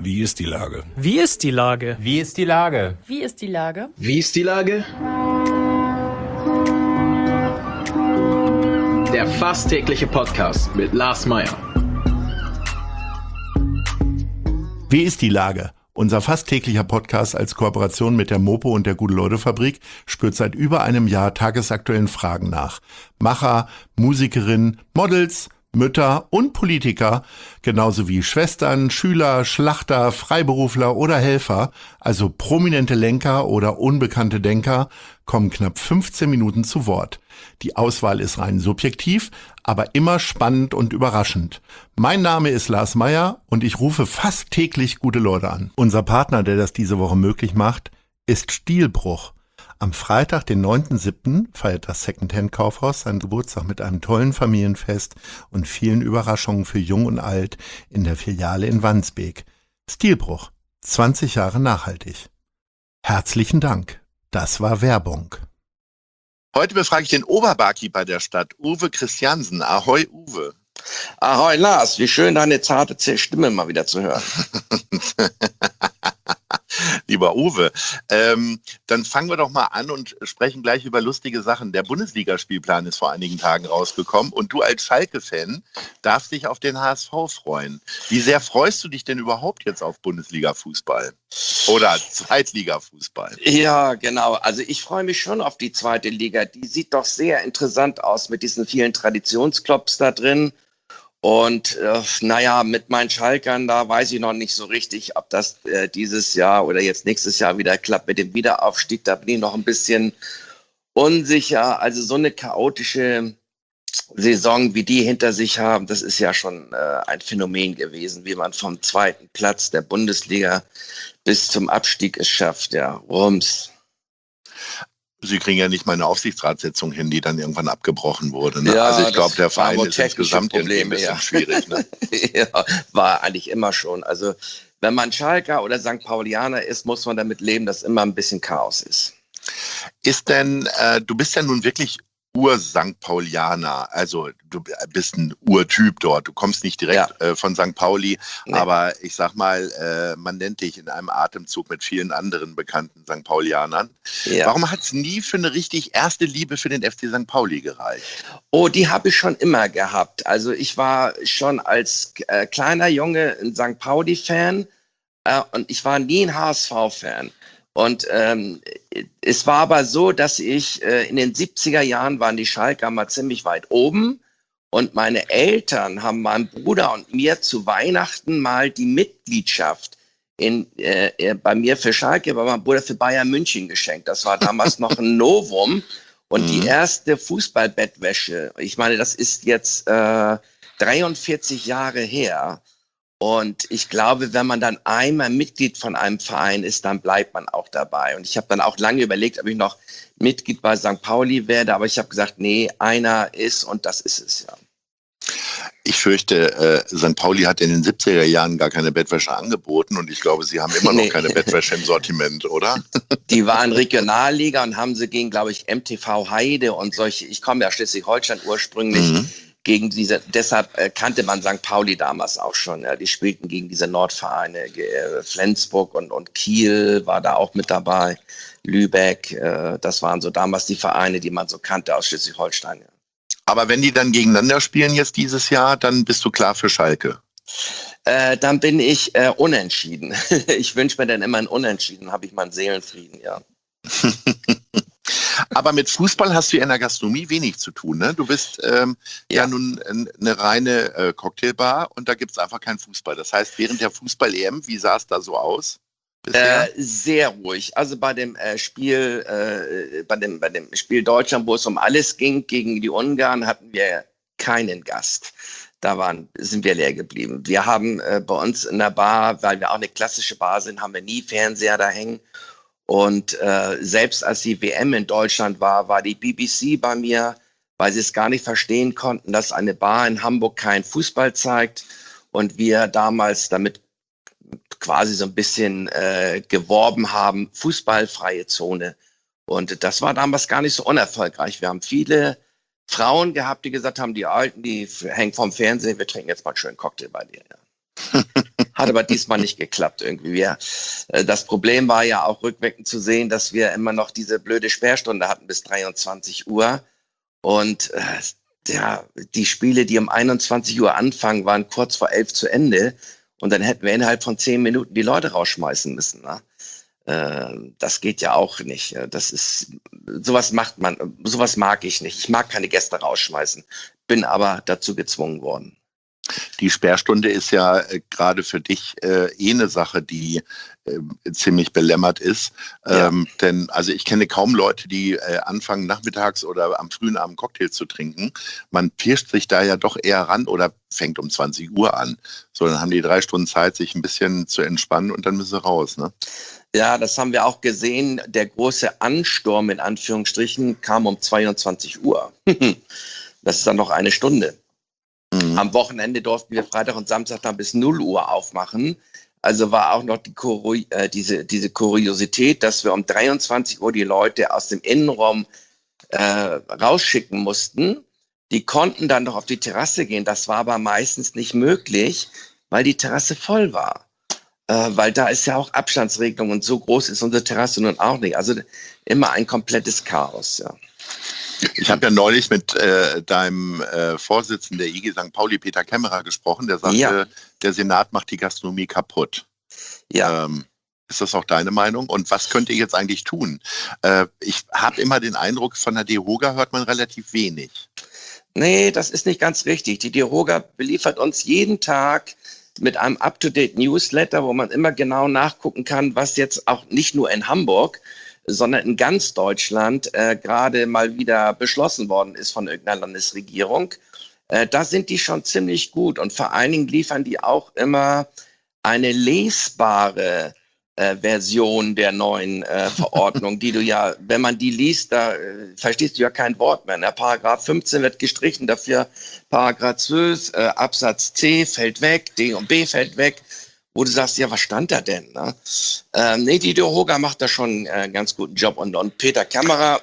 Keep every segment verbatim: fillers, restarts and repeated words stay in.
Wie ist die Lage? Wie ist die Lage? Wie ist die Lage? Wie ist die Lage? Wie ist die Lage? Der fast tägliche Podcast mit Lars Meyer. Wie ist die Lage? Unser fast täglicher Podcast als Kooperation mit der Mopo und der Gute-Leute-Fabrik spürt seit über einem Jahr tagesaktuellen Fragen nach. Macher, Musikerinnen, Models, Mütter und Politiker, genauso wie Schwestern, Schüler, Schlachter, Freiberufler oder Helfer, also prominente Lenker oder unbekannte Denker, kommen knapp fünfzehn Minuten zu Wort. Die Auswahl ist rein subjektiv, aber immer spannend und überraschend. Mein Name ist Lars Meyer und ich rufe fast täglich gute Leute an. Unser Partner, der das diese Woche möglich macht, ist Stilbruch. Am Freitag, den neunten siebten feiert das Secondhand-Kaufhaus seinen Geburtstag mit einem tollen Familienfest und vielen Überraschungen für Jung und Alt in der Filiale in Wandsbek. Stilbruch, zwanzig Jahre nachhaltig. Herzlichen Dank. Das war Werbung. Heute befrage ich den Oberbarkeeper der Stadt, Uwe Christiansen. Ahoi, Uwe. Ahoi, Lars. Wie schön, deine zarte Stimme mal wieder zu hören. Lieber Uwe, ähm, dann fangen wir doch mal an und sprechen gleich über lustige Sachen. Der Bundesligaspielplan ist vor einigen Tagen rausgekommen und du als Schalke-Fan darfst dich auf den H S V freuen. Wie sehr freust du dich denn überhaupt jetzt auf Bundesliga-Fußball oder Zweitliga-Fußball? Ja, genau. Also ich freue mich schon auf die zweite Liga. Die sieht doch sehr interessant aus mit diesen vielen Traditionsclubs da drin. Und äh, naja, mit meinen Schalkern, da weiß ich noch nicht so richtig, ob das äh, dieses Jahr oder jetzt nächstes Jahr wieder klappt mit dem Wiederaufstieg. Da bin ich noch ein bisschen unsicher. Also so eine chaotische Saison, wie die hinter sich haben, das ist ja schon äh, ein Phänomen gewesen, wie man vom zweiten Platz der Bundesliga bis zum Abstieg es schafft. Ja, rums. Sie kriegen ja nicht mal eine Aufsichtsratssitzung hin, die dann irgendwann abgebrochen wurde. Ne? Ja, also ich glaube, der Verein ist insgesamt Probleme, irgendwie ein bisschen ja. schwierig. Ne? Ja, war eigentlich immer schon. Also wenn man Schalker oder Sankt Paulianer ist, muss man damit leben, dass immer ein bisschen Chaos ist. Ist denn, äh, du bist ja nun wirklich Ur-Sankt Paulianer, also du bist ein Urtyp dort, du kommst nicht direkt ja. äh, von Sankt Pauli, nee. aber ich sag mal, äh, man nennt dich in einem Atemzug mit vielen anderen bekannten Sankt Paulianern. Ja. Warum hat es nie für eine richtig erste Liebe für den F C Sankt Pauli gereicht? Oh, die habe ich schon immer gehabt. Also ich war schon als äh, kleiner Junge ein Sankt Pauli-Fan äh, und ich war nie ein H S V-Fan. Und ähm, es war aber so, dass ich äh, in den siebziger Jahren waren die Schalker mal ziemlich weit oben und meine Eltern haben meinem Bruder und mir zu Weihnachten mal die Mitgliedschaft in, äh, bei mir für Schalke, bei meinem Bruder für Bayern München geschenkt. Das war damals noch ein Novum und mhm. die erste Fußballbettwäsche. Ich meine, das ist jetzt äh, dreiundvierzig Jahre her. Und ich glaube, wenn man dann einmal Mitglied von einem Verein ist, dann bleibt man auch dabei. Und ich habe dann auch lange überlegt, ob ich noch Mitglied bei Sankt Pauli werde. Aber ich habe gesagt, nee, einer ist und das ist es, ja. Ich fürchte, äh, Sankt Pauli hat in den siebziger Jahren gar keine Bettwäsche angeboten. Und ich glaube, sie haben immer noch nee. keine Bettwäsche im Sortiment, oder? Die waren Regionalliga und haben sie gegen, glaube ich, M T V Heide und solche. Ich komme ja Schleswig-Holstein ursprünglich. Mhm. Gegen diese, deshalb äh, kannte man Sankt Pauli damals auch schon. Ja. Die spielten gegen diese Nordvereine, äh, Flensburg und, und Kiel war da auch mit dabei, Lübeck. Äh, das waren so damals die Vereine, die man so kannte aus Schleswig-Holstein. Ja. Aber wenn die dann gegeneinander spielen jetzt dieses Jahr, dann bist du klar für Schalke? Äh, dann bin ich äh, unentschieden. Ich wünsche mir dann immer ein Unentschieden, habe ich meinen Seelenfrieden, ja. Aber mit Fußball hast du ja in der Gastronomie wenig zu tun, ne? Du bist ähm, ja. ja nun eine reine äh, Cocktailbar und da gibt es einfach keinen Fußball. Das heißt, während der Fußball-E M, wie sah es da so aus? Äh, sehr ruhig. Also bei dem äh, Spiel, äh, bei dem, bei dem Spiel Deutschland, wo es um alles ging gegen die Ungarn, hatten wir keinen Gast. Da waren, sind wir leer geblieben. Wir haben äh, bei uns in der Bar, weil wir auch eine klassische Bar sind, haben wir nie Fernseher da hängen. Und äh, selbst als die W M in Deutschland war, war die B B C bei mir, weil sie es gar nicht verstehen konnten, dass eine Bar in Hamburg keinen Fußball zeigt. Und wir damals damit quasi so ein bisschen äh, geworben haben, fußballfreie Zone. Und das war damals gar nicht so unerfolgreich. Wir haben viele Frauen gehabt, die gesagt haben, die Alten, die hängen vom Fernsehen, wir trinken jetzt mal einen schönen Cocktail bei dir. Ja. Hat aber diesmal nicht geklappt irgendwie. Wir, äh, das Problem war ja auch rückwirkend zu sehen, dass wir immer noch diese blöde Sperrstunde hatten bis dreiundzwanzig Uhr. Und äh, ja, die Spiele, die um einundzwanzig Uhr anfangen, waren kurz vor elf zu Ende. Und dann hätten wir innerhalb von zehn Minuten die Leute rausschmeißen müssen. Ne? Äh, das geht ja auch nicht. Das ist, sowas macht man, sowas mag ich nicht. Ich mag keine Gäste rausschmeißen, bin aber dazu gezwungen worden. Die Sperrstunde ist ja äh, gerade für dich äh, eh eine Sache, die äh, ziemlich belämmert ist. Ähm, ja. Denn also ich kenne kaum Leute, die äh, anfangen nachmittags oder am frühen Abend Cocktails zu trinken. Man pirscht sich da ja doch eher ran oder fängt um zwanzig Uhr an. So, dann haben die drei Stunden Zeit, sich ein bisschen zu entspannen und dann müssen sie raus, ne? Ja, das haben wir auch gesehen. Der große Ansturm in Anführungsstrichen kam um zweiundzwanzig Uhr. Das ist dann noch eine Stunde. Mhm. Am Wochenende durften wir Freitag und Samstag dann bis null Uhr aufmachen. Also war auch noch die Kuri- äh, diese, diese Kuriosität, dass wir um dreiundzwanzig Uhr die Leute aus dem Innenraum äh, rausschicken mussten. Die konnten dann noch auf die Terrasse gehen. Das war aber meistens nicht möglich, weil die Terrasse voll war. Äh, weil da ist ja auch Abstandsregelung und so groß ist unsere Terrasse nun auch nicht. Also immer ein komplettes Chaos, ja. Ich habe ja neulich mit äh, deinem äh, Vorsitzenden der I G Sankt Pauli, Peter Kämmerer, gesprochen. Der sagte, ja. Der Senat macht die Gastronomie kaputt. Ja. Ähm, ist das auch deine Meinung? Und was könnt ihr jetzt eigentlich tun? Äh, ich habe immer den Eindruck, von der DEHOGA hört man relativ wenig. Nee, das ist nicht ganz richtig. Die DEHOGA beliefert uns jeden Tag mit einem Up-to-Date-Newsletter, wo man immer genau nachgucken kann, was jetzt auch nicht nur in Hamburg, sondern in ganz Deutschland äh, gerade mal wieder beschlossen worden ist von irgendeiner Landesregierung. Äh, da sind die schon ziemlich gut und vor allen Dingen liefern die auch immer eine lesbare äh, Version der neuen äh, Verordnung, die du ja, wenn man die liest, da äh, verstehst du ja kein Wort mehr. Ne? Paragraph fünfzehn wird gestrichen, dafür Paragraph zwölf, äh, Absatz C fällt weg, D und B fällt weg. Wo du sagst, ja, was stand da denn? Ne? Ähm, nee, die DEHOGA macht da schon einen äh, ganz guten Job. Und, und Peter Kämmerer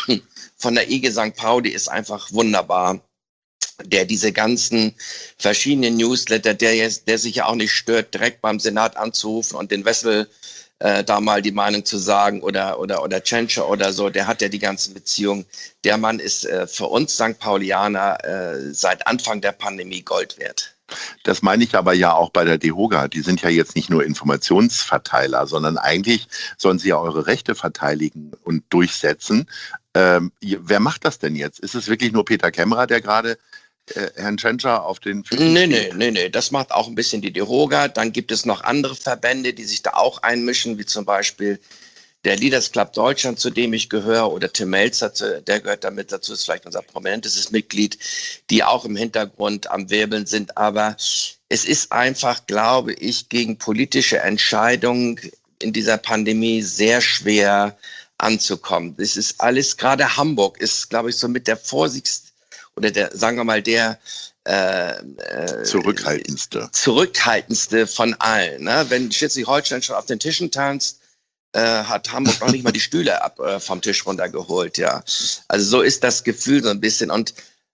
von der I G Sankt Pauli ist einfach wunderbar, der diese ganzen verschiedenen Newsletter, der, jetzt, der sich ja auch nicht stört, direkt beim Senat anzurufen und den Wessel äh, da mal die Meinung zu sagen oder oder oder Tschentscher oder so, der hat ja die ganzen Beziehungen. Der Mann ist äh, für uns Sankt Paulianer äh, seit Anfang der Pandemie Gold wert. Das meine ich aber ja auch bei der DEHOGA. Die sind ja jetzt nicht nur Informationsverteiler, sondern eigentlich sollen sie ja eure Rechte verteidigen und durchsetzen. Ähm, wer macht das denn jetzt? Ist es wirklich nur Peter Kämmerer, der gerade äh, Herrn Tschentscher auf den Füßen Nee, nee, nee, nee. Das macht auch ein bisschen die DEHOGA. Dann gibt es noch andere Verbände, die sich da auch einmischen, wie zum Beispiel der Leaders Club Deutschland, zu dem ich gehöre, oder Tim Melzer, der gehört damit dazu, ist vielleicht unser prominentestes Mitglied, die auch im Hintergrund am Wirbeln sind. Aber es ist einfach, glaube ich, gegen politische Entscheidungen in dieser Pandemie sehr schwer anzukommen. Das ist alles, gerade Hamburg ist, glaube ich, so mit der vorsichtigste oder der, sagen wir mal, der äh, äh, zurückhaltendste. zurückhaltendste von allen. Ne? Wenn Schleswig-Holstein schon auf den Tischen tanzt, Äh, hat Hamburg noch nicht mal die Stühle ab, äh, vom Tisch runtergeholt, ja. Also so ist das Gefühl so ein bisschen. Und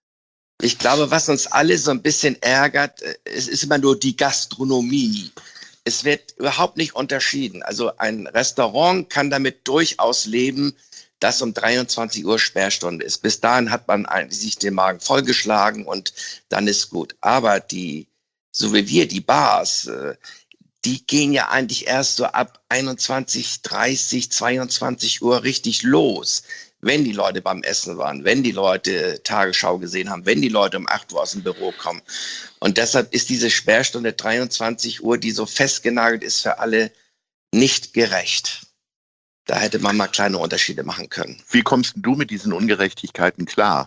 ich glaube, was uns alle so ein bisschen ärgert, äh, es ist immer nur die Gastronomie. Es wird überhaupt nicht unterschieden. Also ein Restaurant kann damit durchaus leben, dass um dreiundzwanzig Uhr Sperrstunde ist. Bis dahin hat man eigentlich sich den Magen vollgeschlagen und dann ist gut. Aber die, so wie wir, die Bars, äh, die gehen ja eigentlich erst so ab einundzwanzig, dreißig, zweiundzwanzig Uhr richtig los, wenn die Leute beim Essen waren, wenn die Leute Tagesschau gesehen haben, wenn die Leute um acht Uhr aus dem Büro kommen. Und deshalb ist diese Sperrstunde dreiundzwanzig Uhr, die so festgenagelt ist, für alle nicht gerecht. Da hätte man mal kleine Unterschiede machen können. Wie kommst du mit diesen Ungerechtigkeiten klar?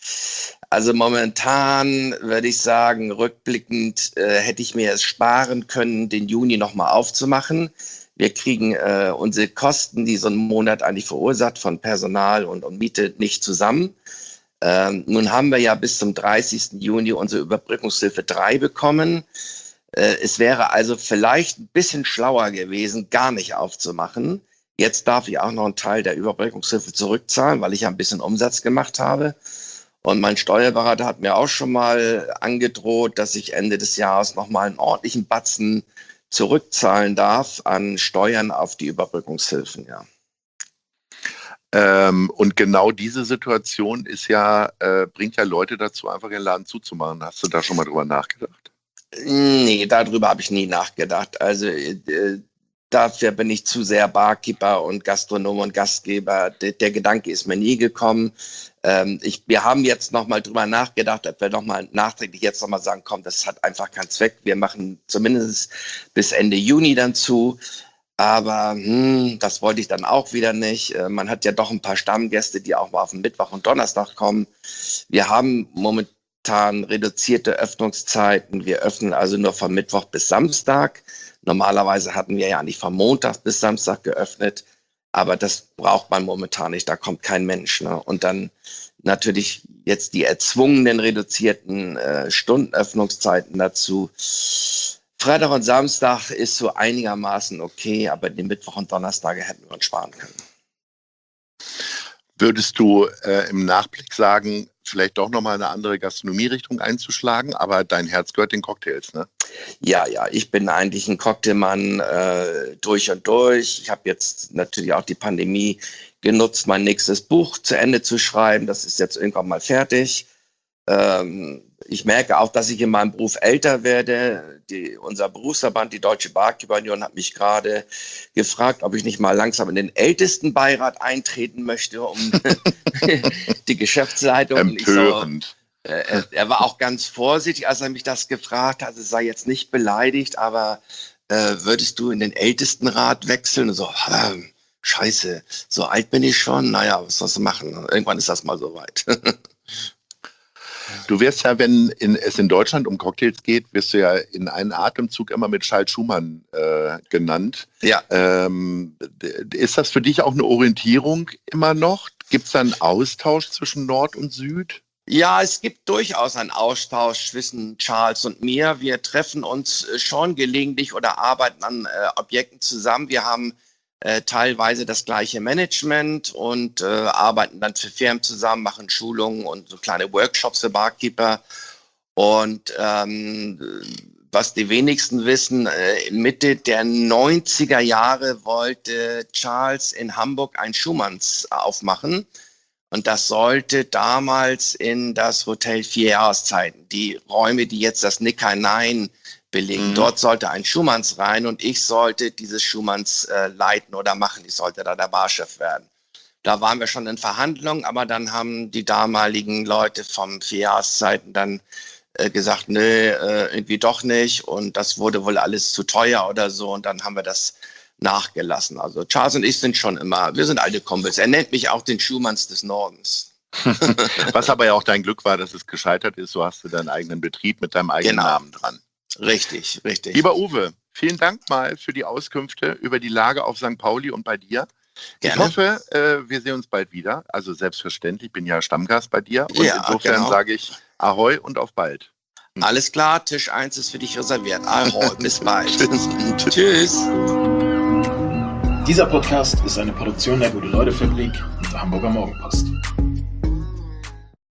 Also momentan würde ich sagen, rückblickend äh, hätte ich mir es sparen können, den Juni nochmal aufzumachen. Wir kriegen äh, unsere Kosten, die so ein Monat eigentlich verursacht, von Personal und, und Miete nicht zusammen. Ähm, nun haben wir ja bis zum dreißigsten Juni unsere Überbrückungshilfe drei bekommen. Äh, es wäre also vielleicht ein bisschen schlauer gewesen, gar nicht aufzumachen. Jetzt darf ich auch noch einen Teil der Überbrückungshilfe zurückzahlen, weil ich ja ein bisschen Umsatz gemacht habe. Und mein Steuerberater hat mir auch schon mal angedroht, dass ich Ende des Jahres nochmal einen ordentlichen Batzen zurückzahlen darf an Steuern auf die Überbrückungshilfen, ja. Ähm, und genau diese Situation ist ja, äh, bringt ja Leute dazu, einfach ihren Laden zuzumachen. Hast du da schon mal drüber nachgedacht? Nee, darüber habe ich nie nachgedacht. Also äh, dafür bin ich zu sehr Barkeeper und Gastronom und Gastgeber. Der, der Gedanke ist mir nie gekommen. Ähm, ich, wir haben jetzt nochmal drüber nachgedacht, ob wir nochmal nachträglich jetzt nochmal sagen, komm, das hat einfach keinen Zweck. Wir machen zumindest bis Ende Juni dann zu. Aber hm, das wollte ich dann auch wieder nicht. Äh, man hat ja doch ein paar Stammgäste, die auch mal auf den Mittwoch und Donnerstag kommen. Wir haben momentan reduzierte Öffnungszeiten. Wir öffnen also nur von Mittwoch bis Samstag. Normalerweise hatten wir ja nicht von Montag bis Samstag geöffnet. Aber das braucht man momentan nicht. Da kommt kein Mensch. Ne? Und dann natürlich jetzt die erzwungenen reduzierten äh, Stundenöffnungszeiten dazu. Freitag und Samstag ist so einigermaßen okay, aber die Mittwoch und Donnerstage hätten wir uns sparen können. Würdest du äh, im Nachblick sagen, vielleicht doch nochmal eine andere Gastronomierichtung einzuschlagen, aber dein Herz gehört den Cocktails, ne? Ja, ja, ich bin eigentlich ein Cocktailmann äh, durch und durch. Ich habe jetzt natürlich auch die Pandemie genutzt, mein nächstes Buch zu Ende zu schreiben. Das ist jetzt irgendwann mal fertig. Ähm, ich merke auch, dass ich in meinem Beruf älter werde. Die, unser Berufsverband, die Deutsche Barkeeper Union, hat mich gerade gefragt, ob ich nicht mal langsam in den Ältestenbeirat eintreten möchte, um die Geschäftsleitung. Empörend. So, äh, er, er war auch ganz vorsichtig, als er mich das gefragt hat. Es sei jetzt nicht beleidigt, aber äh, würdest du in den Ältestenrat wechseln? Und so, äh, scheiße, so alt bin ich schon. Naja, was sollst du machen? Irgendwann ist das mal soweit. Du wirst ja, wenn in, es in Deutschland um Cocktails geht, wirst du ja in einem Atemzug immer mit Charles Schumann äh, genannt. Ja. Ähm, ist das für dich auch eine Orientierung immer noch? Gibt es da einen Austausch zwischen Nord und Süd? Ja, es gibt durchaus einen Austausch zwischen Charles und mir. Wir treffen uns schon gelegentlich oder arbeiten an äh, Objekten zusammen. Wir haben Äh, teilweise das gleiche Management und äh, arbeiten dann für Firmen zusammen, machen Schulungen und so kleine Workshops für Barkeeper. Und ähm, was die wenigsten wissen, äh, Mitte der neunziger Jahre wollte Charles in Hamburg ein Schumanns aufmachen. Und das sollte damals in das Hotel Vier Jahreszeiten, die Räume, die jetzt das Nick Nine belegen. Mhm. Dort sollte ein Schumanns rein und ich sollte dieses Schumanns äh, leiten oder machen. Ich sollte da der Barchef werden. Da waren wir schon in Verhandlungen, aber dann haben die damaligen Leute vom Vier Jahreszeiten dann äh, gesagt, nö, äh, irgendwie doch nicht. Und das wurde wohl alles zu teuer oder so. Und dann haben wir das nachgelassen. Also Charles und ich sind schon immer, wir sind alte Kumpels. Er nennt mich auch den Schumanns des Nordens. Was aber ja auch dein Glück war, dass es gescheitert ist. So hast du deinen eigenen Betrieb mit deinem eigenen Genau. Namen dran. Richtig, richtig. Lieber Uwe, vielen Dank mal für die Auskünfte über die Lage auf Sankt Pauli und bei dir. Gerne. Ich hoffe, äh, wir sehen uns bald wieder. Also selbstverständlich, ich bin ja Stammgast bei dir. Und Ja, insofern genau. sage ich Ahoi und auf bald. Alles klar, Tisch eins ist für dich reserviert. Ahoi, bis bald. Tschüss. Dieser Podcast ist eine Produktion der Gute-Leute-Fabrik und der Hamburger Morgenpost.